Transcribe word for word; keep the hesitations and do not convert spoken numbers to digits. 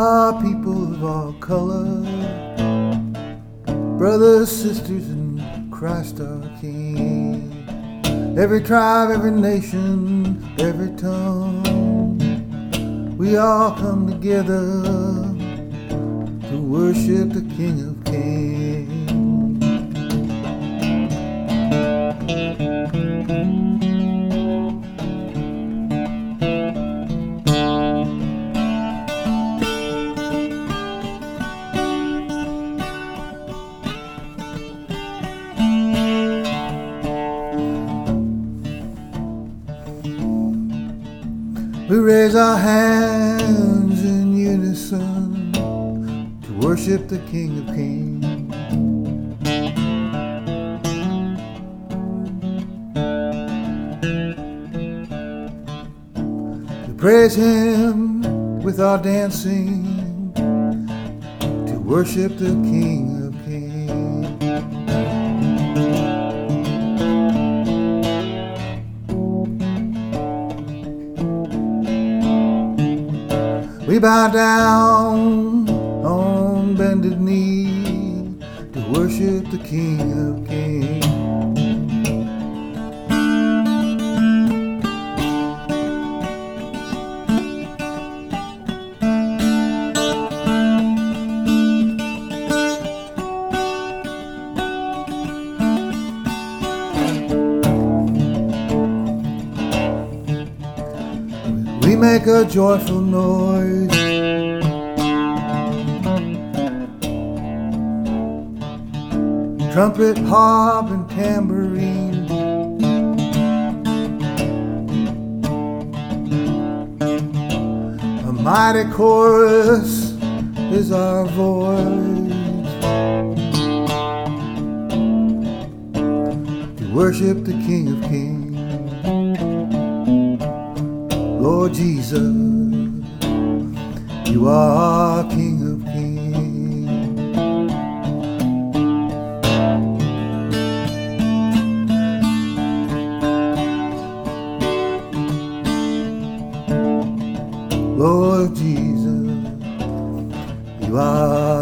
are people of all color, brothers, sisters in Christ our King. Every tribe, every nation, every tongue, we all come together to worship the King of Kings. We raise our hands in unison to worship the King of Kings. We praise Him with our dancing to worship the King of Kings. We bow down on bended knee to worship the King of Kings. We make a joyful noise, trumpet, harp, and tambourine. A mighty chorus is our voice to worship the King of Kings. Lord Jesus, you are King of Kings. Lord Jesus, you are